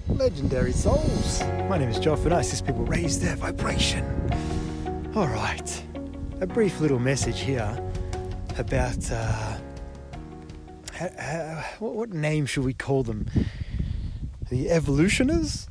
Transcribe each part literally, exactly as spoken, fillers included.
Legendary souls. My name is Joff and I assist people raise their vibration. Alright, a brief little message here about, uh, how, how, what, what name should we call them? The evolutioners?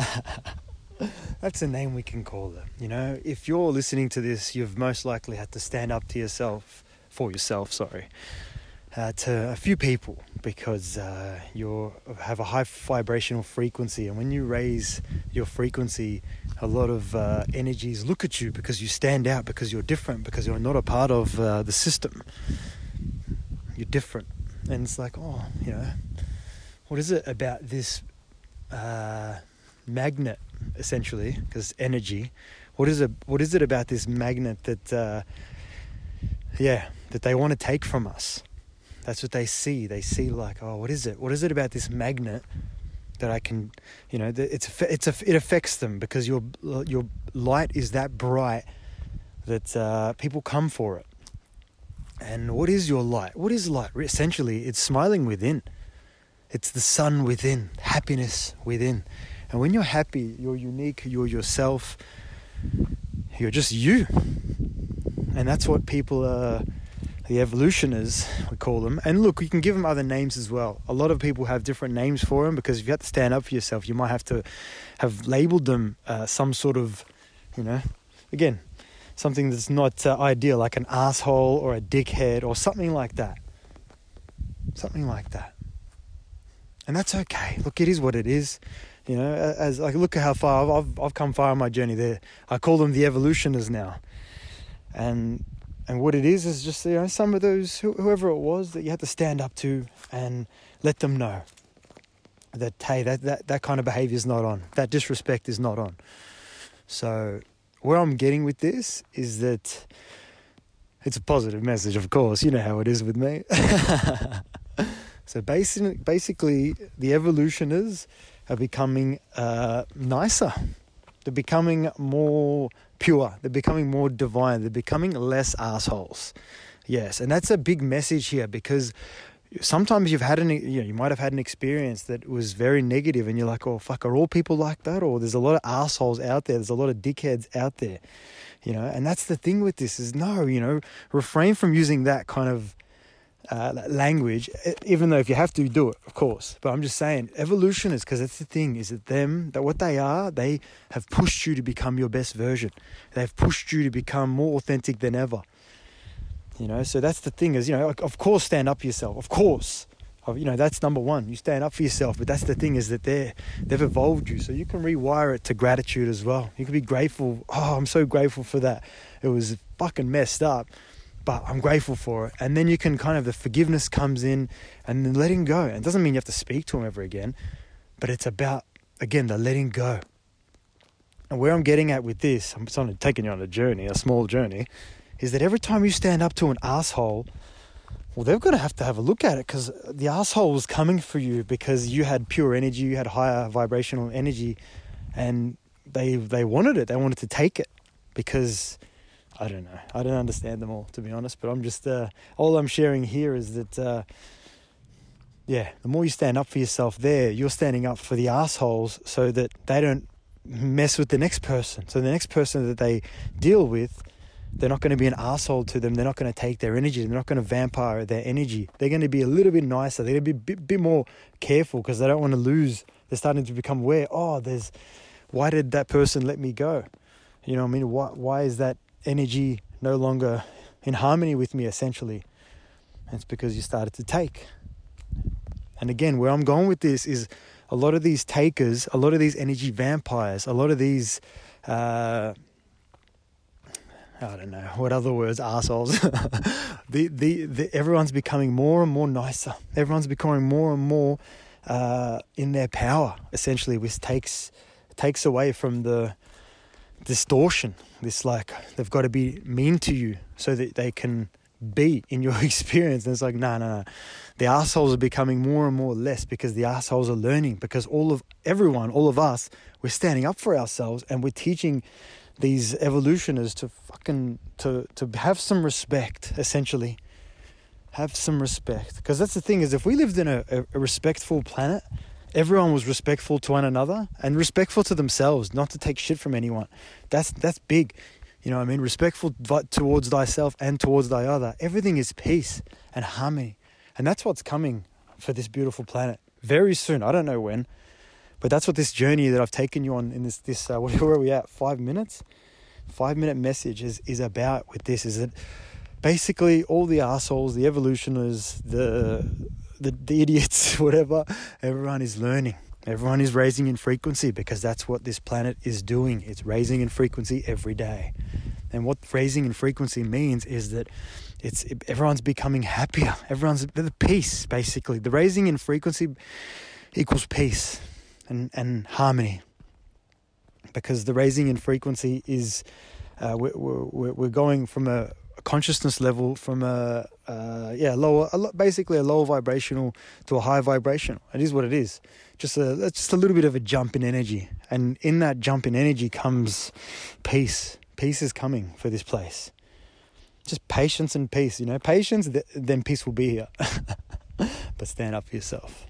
That's a name we can call them. You know, if you're listening to this, you've most likely had to stand up to yourself, for yourself, sorry, uh, to a few people because uh, you have a high vibrational frequency. And when you raise your frequency, a lot of uh, energies look at you because you stand out, because you're different, because you're not a part of uh, the system. You're different. And it's like, oh, you know, what is it about this uh, magnet, essentially, because energy, what is it, what is it about this magnet that, uh, yeah, that they want to take from us? That's what they see. They see like, oh, what is it? What is it about this magnet that I can, you know, it's it's a, it affects them because your your light is that bright that uh, people come for it. And what is your light? What is light? Essentially, it's smiling within. It's the sun within, happiness within. And when you're happy, you're unique, you're yourself, you're just you. And that's what people are, the evolutioners, we call them. And look, you can give them other names as well. A lot of people have different names for them because if you have to stand up for yourself, you might have to have labeled them uh, some sort of, you know, again, something that's not uh, ideal, like an asshole or a dickhead or something like that. Something like that. And that's okay. Look, it is what it is. You know, as like, look at how far I've, I've I've come far on my journey there. I call them the evolutioners now. And and what it is is just, you know, some of those, whoever it was that you had to stand up to and let them know that, hey, that, that, that kind of behavior is not on. That disrespect is not on. So where I'm getting with this is that it's a positive message, of course. You know how it is with me. So basically, basically, the evolutioners are becoming uh, nicer. They're becoming more pure. They're becoming more divine. They're becoming less assholes. Yes, and that's a big message here because sometimes you've had an, you know, you might have had an experience that was very negative, and you're like, oh fuck, are all people like that? Or there's a lot of assholes out there. There's a lot of dickheads out there, you know. And that's the thing with this is no, you know, refrain from using that kind of Uh, language, even though if you have to, do it, of course. But I'm just saying, evolution is, because that's the thing, is that them, that what they are, they have pushed you to become your best version. They've pushed you to become more authentic than ever. You know, so that's the thing is, you know, of course, stand up for yourself. Of course, you know, that's number one. You stand up for yourself. But that's the thing is that they're, they've evolved you. So you can rewire it to gratitude as well. You can be grateful. Oh, I'm so grateful for that. It was fucking messed up, but I'm grateful for it. And then you can kind of, the forgiveness comes in and then letting go. And it doesn't mean you have to speak to them ever again, but it's about, again, the letting go. And where I'm getting at with this, I'm sort of taking you on a journey, a small journey, is that every time you stand up to an asshole, well, they're going to have to have a look at it because the asshole was coming for you because you had pure energy, you had higher vibrational energy, and they they wanted it. They wanted to take it because, I don't know. I don't understand them all, to be honest. But I'm just, uh, all I'm sharing here is that, uh, yeah, the more you stand up for yourself there, you're standing up for the assholes so that they don't mess with the next person. So the next person that they deal with, they're not going to be an asshole to them. They're not going to take their energy. They're not going to vampire their energy. They're going to be a little bit nicer. They're going to be a bit, bit more careful because they don't want to lose. They're starting to become aware. Oh, there's, why did that person let me go? You know what I mean? Why, why is that energy no longer in harmony with me, essentially? And it's because you started to take. And again, where I'm going with this is a lot of these takers, a lot of these energy vampires, a lot of these, uh, I don't know, what other words, assholes. the, the, the, everyone's becoming more and more nicer. Everyone's becoming more and more uh, in their power, essentially, which takes takes away from the distortion. This, like, they've got to be mean to you so that they can be in your experience. And it's like, no, no, no. The assholes are becoming more and more less because the assholes are learning, because all of everyone, all of us, we're standing up for ourselves and we're teaching these evolutioners to fucking, to, to have some respect, essentially. Have some respect. Because that's the thing is, if we lived in a, a, a respectful planet, everyone was respectful to one another and respectful to themselves, not to take shit from anyone. That's that's big. You know what I mean? Respectful towards thyself and towards thy other. Everything is peace and harmony. And that's what's coming for this beautiful planet very soon. I don't know when, but that's what this journey that I've taken you on in this, this uh, where are we at? Five minutes? Five minute message is, is about with this, is that basically all the assholes, the evolutionists, the, the, the idiots, whatever, everyone is learning. Everyone is raising in frequency because that's what this planet is doing. It's raising in frequency every day. And what raising in frequency means is that it's it, everyone's becoming happier. Everyone's the peace, basically. The raising in frequency equals peace and, and harmony. Because the raising in frequency is, uh, we're, we're, we're going from a, a consciousness level from a, uh, yeah, lower, a, basically a lower vibrational to a high vibrational. It is what it is. Just a, just a little bit of a jump in energy. And in that jump in energy comes peace. Peace is coming for this place. Just patience and peace, you know. Patience, th- then peace will be here. But stand up for yourself.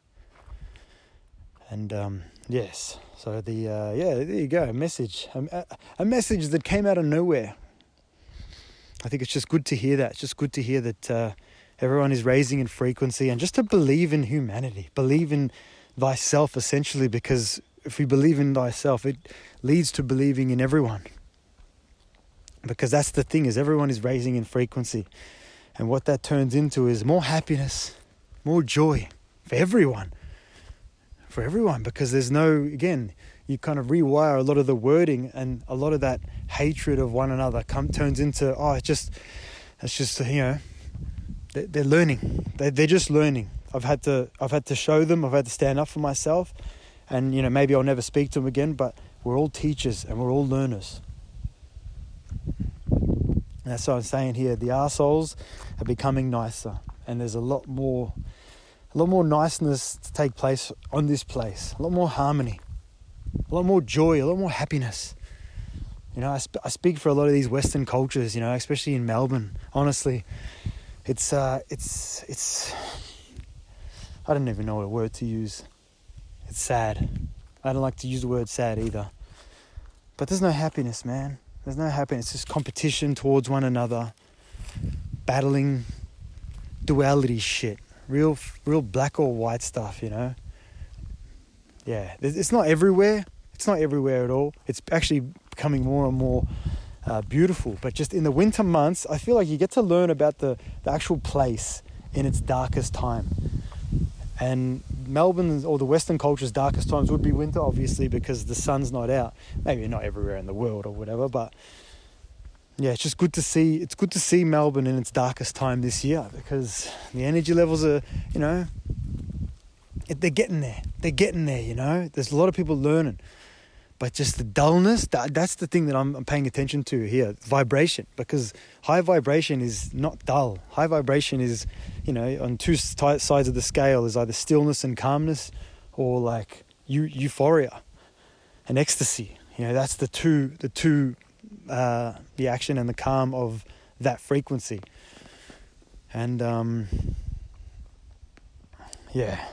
And um, yes, so the, uh, yeah, there you go, a message. A, a message that came out of nowhere. I think it's just good to hear that. It's just good to hear that uh, everyone is raising in frequency and just to believe in humanity. Believe in thyself, essentially, because if we believe in thyself, it leads to believing in everyone. Because that's the thing, is everyone is raising in frequency. And what that turns into is more happiness, more joy for everyone. For everyone, because there's no, again, you kind of rewire a lot of the wording, and a lot of that hatred of one another come turns into, oh, it's just, it's just, you know, they're, they're learning. They, they're just learning. I've had to, I've had to show them, I've had to stand up for myself, and, you know, maybe I'll never speak to them again, but we're all teachers and we're all learners. And that's what I'm saying here. The arseholes are becoming nicer, and there's a lot more, a lot more niceness to take place on this place. A lot more harmony, a lot more joy, a lot more happiness. You know, I, sp- I speak for a lot of these Western cultures. You know, especially in Melbourne. Honestly, it's uh, it's it's. I don't even know what word to use. It's sad. I don't like to use the word sad either. But there's no happiness, man. There's no happiness. It's just competition towards one another, battling, duality shit, real, real black or white stuff. You know. Yeah, it's not everywhere. It's not everywhere at all. It's actually becoming more and more uh, beautiful. But just in the winter months, I feel like you get to learn about the, the actual place in its darkest time. And Melbourne, or the Western culture's darkest times would be winter, obviously, because the sun's not out. Maybe not everywhere in the world or whatever, but yeah, it's just good to see. It's good to see Melbourne in its darkest time this year, because the energy levels are, you know, they're getting there. They're getting there, you know. There's a lot of people learning. But just the dullness, that, that's the thing that I'm, I'm paying attention to here. Vibration, because high vibration is not dull. High vibration is, you know, on two sides of the scale is either stillness and calmness, or like eu- euphoria and ecstasy. You know, that's the two, the two, uh, the action and the calm of that frequency. And um, yeah,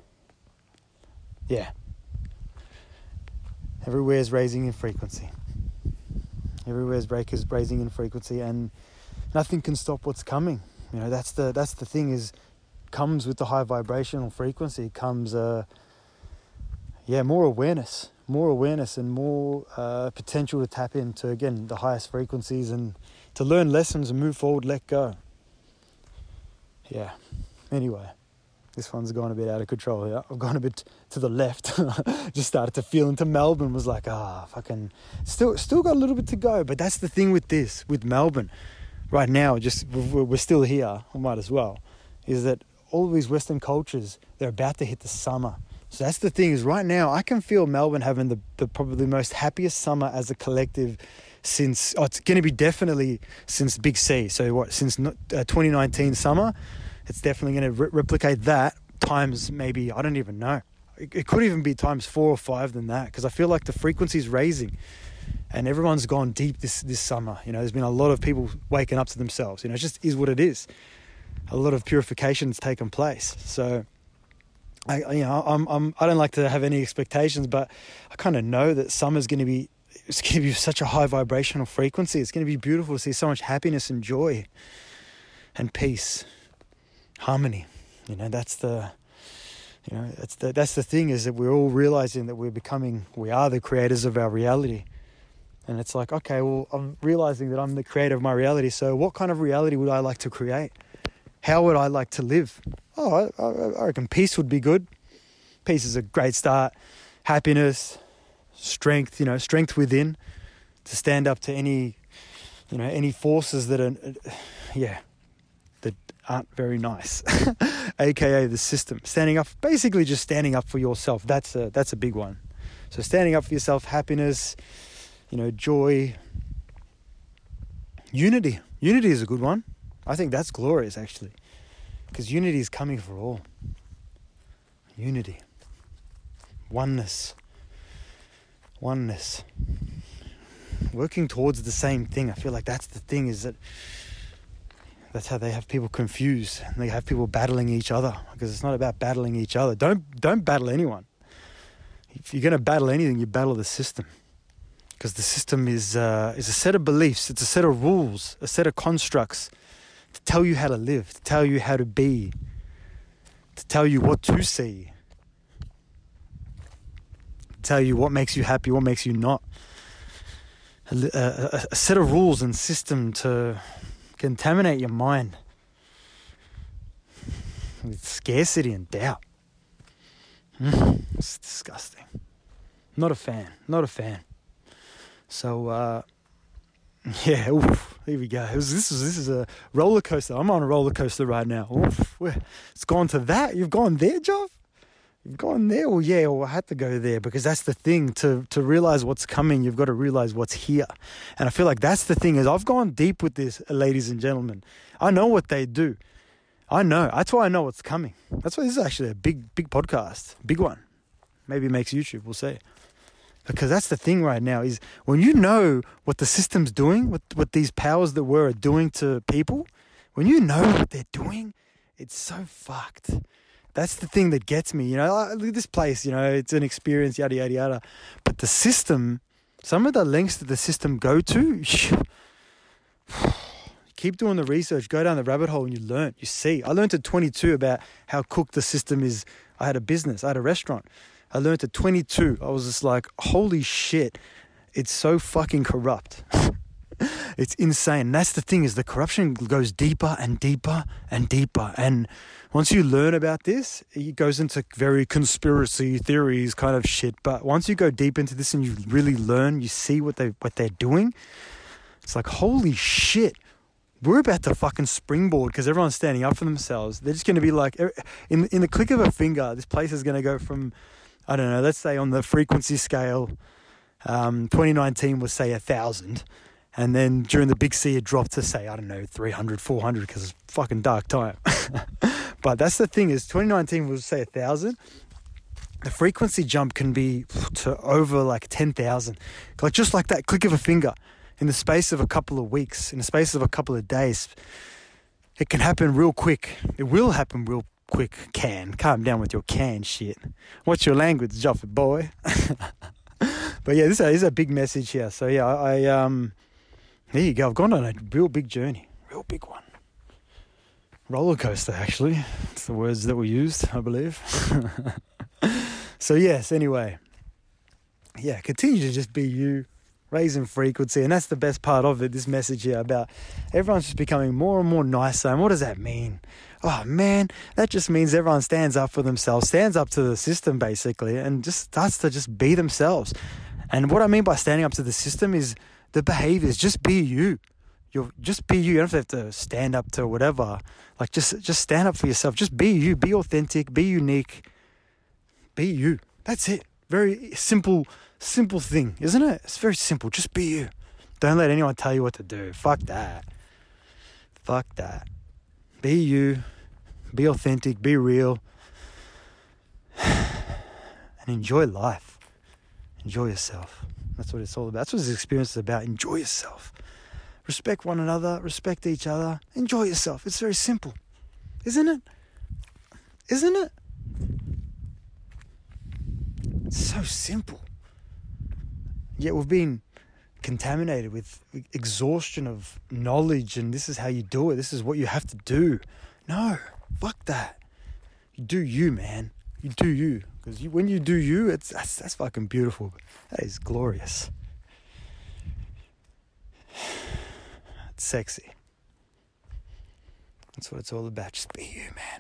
yeah. Everywhere's raising in frequency. Everywhere's breakers raising in frequency, and nothing can stop what's coming. You know, that's the that's the thing, is comes with the high vibrational frequency comes uh yeah more awareness, more awareness, and more uh, potential to tap into, again, the highest frequencies, and to learn lessons and move forward, let go. Yeah. Anyway. This one's gone a bit out of control here. I've gone a bit to the left. Just started to feel into Melbourne. Was like, ah, oh, fucking... Still still got a little bit to go. But that's the thing with this, with Melbourne. Right now, just we're still here. We might as well. Is that all of these Western cultures, they're about to hit the summer. So that's the thing, is right now, I can feel Melbourne having the, the probably most happiest summer as a collective since... Oh, it's going to be definitely since Big C. So what, since uh, twenty nineteen summer... It's definitely going to re- replicate that times maybe, I don't even know. It, it could even be times four or five than that, because I feel like the frequency is raising and everyone's gone deep this, this summer. You know, there's been a lot of people waking up to themselves. You know, it just is what it is. A lot of purification has taken place. So I, you know, I'm, I'm, I don't like to have any expectations, but I kind of know that summer's going to be, it's going to be such a high vibrational frequency. It's going to be beautiful to see so much happiness and joy and peace, harmony. You know, that's the, you know, that's the, that's the thing, is that we're all realizing that we're becoming, we are the creators of our reality. And it's like, okay, well, I'm realizing that I'm the creator of my reality. So what kind of reality would I like to create? How would I like to live? Oh, I, I reckon peace would be good. Peace is a great start. Happiness, strength, you know, strength within to stand up to any, you know, any forces that are, yeah, that aren't very nice, A K A the system. Standing up, basically just standing up for yourself. That's a, that's a big one. So standing up for yourself, happiness, you know, joy, unity. Unity is a good one. I think that's glorious, actually, because unity is coming for all. Unity. Oneness. Oneness. Working towards the same thing. I feel like that's the thing, is that that's how they have people confused. And they have people battling each other, because it's not about battling each other. Don't, don't battle anyone. If you're going to battle anything, you battle the system. Because the system is uh, is a set of beliefs. It's a set of rules, a set of constructs to tell you how to live, to tell you how to be, to tell you what to see, to tell you what makes you happy, what makes you not. A, a, a set of rules and system to contaminate your mind with scarcity and doubt. Mm, it's disgusting. Not a fan. Not a fan. So, uh, yeah, oof, here we go. It was, this, is, this is a roller coaster. I'm on a roller coaster right now. Oof, it's gone to that. You've gone there, Jov? You've gone there? Well, yeah, well, I had to go there, because that's the thing. To, to realize what's coming, you've got to realize what's here. And I feel like that's the thing, is I've gone deep with this, ladies and gentlemen. I know what they do. I know. That's why I know what's coming. That's why this is actually a big, big podcast. Big one. Maybe it makes YouTube, we'll see. Because that's the thing right now, is when you know what the system's doing, what what these powers that were are doing to people, when you know what they're doing, it's so fucked. That's the thing that gets me. You know, like, look at this place, you know, it's an experience, yada, yada, yada. But the system, some of the lengths that the system go to, keep doing the research, go down the rabbit hole, and you learn, you see. I learned at twenty-two about how cooked the system is. I had a business, I had a restaurant. I learned at twenty-two, I was just like, holy shit, it's so fucking corrupt. It's insane. That's the thing, is the corruption goes deeper and deeper and deeper. And once you learn about this, it goes into very conspiracy theories kind of shit. But once you go deep into this and you really learn, you see what they what they're doing, it's like, holy shit. We're about to fucking springboard, because everyone's standing up for themselves. They're just going to be like, in in the click of a finger, this place is going to go from, I don't know, let's say on the frequency scale, um, twenty nineteen was, say, a thousand. And then during the big C, it dropped to, say, I don't know, three hundred, four hundred, because it's fucking dark time. But that's the thing, is twenty nineteen was, say, a thousand. The frequency jump can be to over like ten thousand. Like just like that click of a finger. In the space of a couple of weeks, in the space of a couple of days, it can happen real quick. It will happen real quick. Can. Calm down with your can shit. What's your language, Joffy boy? But yeah, this is a big message here. So yeah, I, I um, there you go. I've gone on a real big journey. Real big one. Roller coaster, actually. It's the words that were used, I believe. So yes, anyway. Yeah, continue to just be you. Raising frequency, and that's the best part of it, this message here about everyone's just becoming more and more nicer. And what does that mean? Oh man, that just means everyone stands up for themselves, stands up to the system basically, and just starts to just be themselves. And what I mean by standing up to the system is the behaviors. Just be you. You're just be you. You don't have to stand up to whatever. Like just just stand up for yourself. Just be you. Be authentic. Be unique. Be you. That's it. Very simple. Simple thing, isn't it? It's very simple. Just be you. Don't let anyone tell you what to do. Fuck that. Fuck that. Be you. Be authentic. Be real. And enjoy life. Enjoy yourself. That's what it's all about. That's what this experience is about. Enjoy yourself. Respect one another. Respect each other. Enjoy yourself. It's very simple. Isn't it? Isn't it? It's so simple. Yet we've been contaminated with exhaustion of knowledge, and this is how you do it. This is what you have to do. No, fuck that. You do you, man. You do you. Because you, when you do you, it's that's, that's fucking beautiful. That is glorious. It's sexy. That's what it's all about. Just be you, man.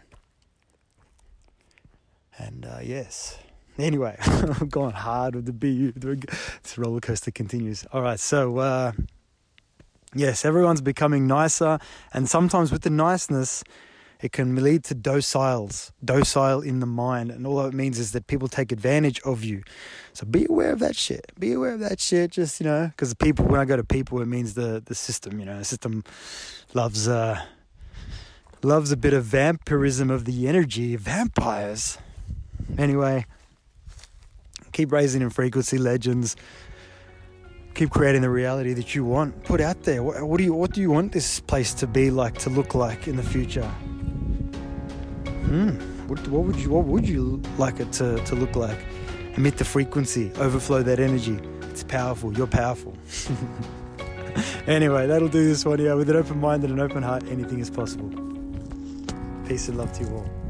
And uh, yes. Anyway, I'm going hard with the be you. This roller coaster continues. All right, so uh, yes, everyone's becoming nicer, and sometimes with the niceness, it can lead to dociles, docile in the mind, and all that means is that people take advantage of you. So be aware of that shit. Be aware of that shit. Just, you know, because people, when I go to people, it means the the system. You know, the system loves uh, loves a bit of vampirism of the energy, vampires. Anyway, keep raising in frequency, legends. Keep creating the reality that you want. Put out there. What, what do you What do you want this place to be like, to look like in the future? Hmm. What, what would you What would you like it to, to look like? Emit the frequency. Overflow that energy. It's powerful. You're powerful. Anyway, that'll do this one here. With an open mind and an open heart, anything is possible. Peace and love to you all.